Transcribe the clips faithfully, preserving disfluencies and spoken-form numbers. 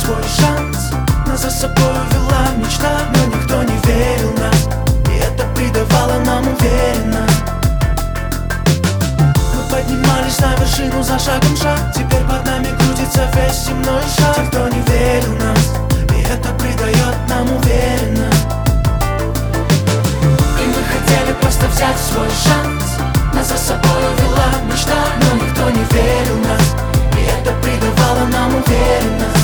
свой шанс. Нас за собой вела мечта, но никто не верил в нас, и это придавало нам уверенность. Мы поднимались на вершину за шагом шаг, теперь под нами крутится весь земной шар. Те, кто не верил в нас, и это придает нам уверенность. И мы хотели просто взять свой шанс. Нас за собой вела мечта, но никто не верил в нас, и это придавало нам уверенность.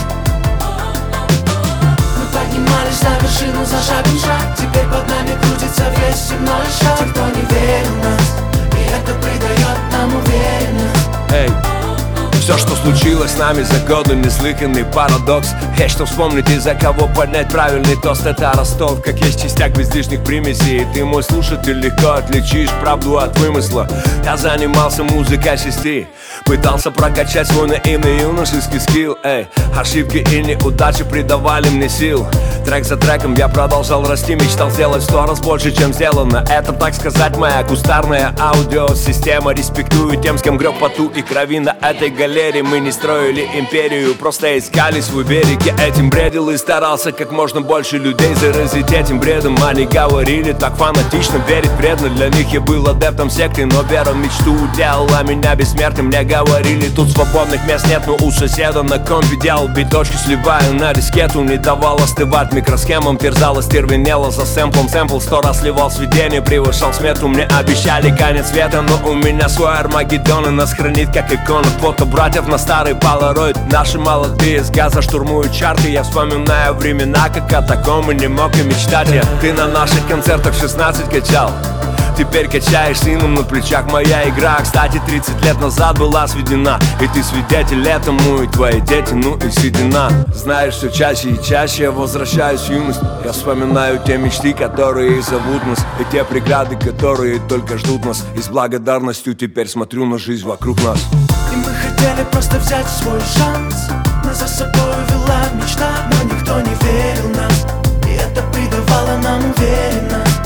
Мы поднимались на вершину за шагом шаг, теперь под нами крутится весь земной шар. Те, кто не верил в нас, и это придает нам уверенность. Эй, все, что случилось с нами за годы, неслыханный парадокс. Есть что вспомнить и за кого поднять правильный тост. Это Ростов, как есть частяк без лишних примесей. И ты, мой слушатель, легко отличишь правду от вымысла. Я занимался музыкой шести, пытался прокачать свой наивный юношеский скилл. Эй, ошибки и неудачи придавали мне сил. Трек за треком я продолжал расти, мечтал сделать в сто раз больше, чем сделано. Это, так сказать, моя кустарная аудиосистема. Респектую тем, с кем греб поту и крови на этой галерее. Мы не строили империю, просто искали свой берег. Я этим бредил и старался как можно больше людей заразить этим бредом. Они говорили так фанатично, верить вредно. Для них я был адептом секты, но вера в мечту делала меня бессмертным. Мне говорили, тут свободных мест нет, но у соседа на компе делал биточки, сливая на дискету. Не давал остывать микросхемам, терзала, стервенела за сэмплом. Сэмпл сто раз сливал сведения, превышал смету. Мне обещали конец света, но у меня свой Армагеддон, и нас хранит как икона фото братьев на старый полароид. Наши молодые с газа штурмуют чарты. Я вспоминаю времена, как о таком и не мог и мечтать я. Ты на наших концертах в шестнадцать качал, теперь качаешь сыном на плечах. Моя игра, кстати, тридцать лет назад была сведена, и ты свидетель этому, и твои дети, ну и седина. Знаешь, все чаще и чаще я возвращаюсь в юность. Я вспоминаю те мечты, которые зовут нас, и те преграды, которые только ждут нас. И с благодарностью теперь смотрю на жизнь вокруг нас. И мы хотели просто взять свой шанс. Нас за собой вела мечта, но никто не верил в нас, и это придавало нам уверенность.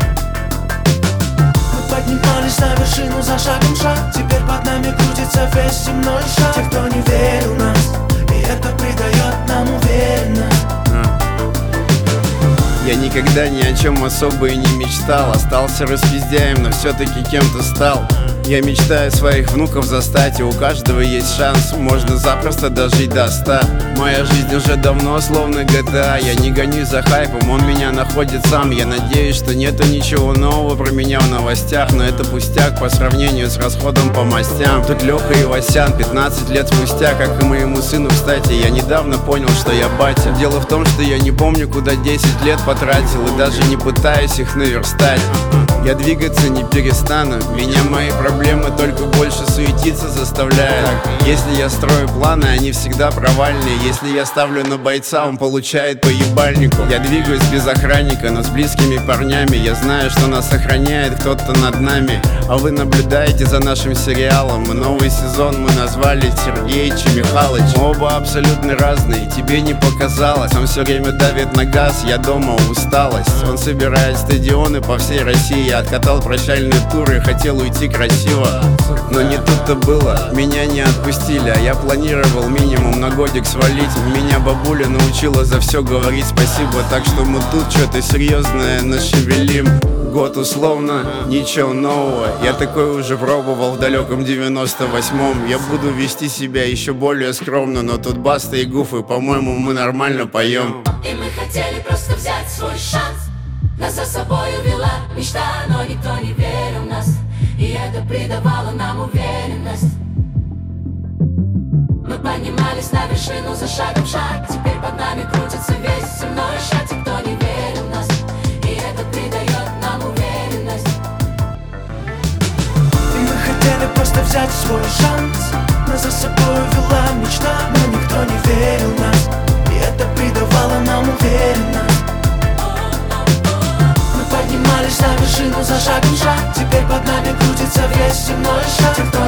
Поднимались на вершину за шагом шаг, теперь под нами крутится весь земной шар. Те, кто не верил в нас, и это придает нам уверенность. Я никогда ни о чем особо и не мечтал. Остался распиздяем, но все-таки кем-то стал. Я мечтаю своих внуков застать, и у каждого есть шанс. Можно запросто дожить до ста. Моя жизнь уже давно словно джи ти эй. Я не гонюсь за хайпом, он меня находит сам. Я надеюсь, что нету ничего нового про меня в новостях, но это пустяк по сравнению с расходом по мастям. Тут Леха и Васян, пятнадцать лет спустя, как и моему сыну, кстати. Я недавно понял, что я батя. Дело в том, что я не помню, куда десять лет потратил, и даже не пытаюсь их наверстать. Я двигаться не перестану, меня мои проблемы только больше суетиться заставляют. Если я строю планы, они всегда провальные. Если я ставлю на бойца, он получает по ебальнику. Я двигаюсь без охранника, но с близкими парнями. Я знаю, что нас охраняет кто-то над нами. А вы наблюдаете за нашим сериалом. И новый сезон мы назвали Сергеич и Михалыч. Мы оба абсолютно разные, тебе не показалось. Он все время давит на газ, я дома усталость. Он собирает стадионы по всей России. Я откатал прощальные туры, хотел уйти красиво, но не тут-то было, меня не отпустили. А я планировал минимум на годик свалить. Меня бабуля научила за все говорить спасибо, так что мы тут что-то серьезное нашевелим. Год условно, ничего нового. Я такое уже пробовал в далеком девяносто восьмом. Я буду вести себя еще более скромно, но тут Баста и Гуфы, по-моему, мы нормально поем. И мы хотели просто взять свой шанс. Нас за собой увела мечта, но никто не верил в нас, и это придавало нам уверенность. Мы поднимались на вершину за шагом шаг, теперь под нами крутится весь земной шар. Те, кто не верил в нас, и это придает нам уверенность. И мы хотели просто взять свой шанс. Нас за собой вела мечта, но никто не верил в нас, и это придавало нам уверенность. Поднимались на вершину за шагом шаг, теперь под нами крутится весь земной шар. Те, кто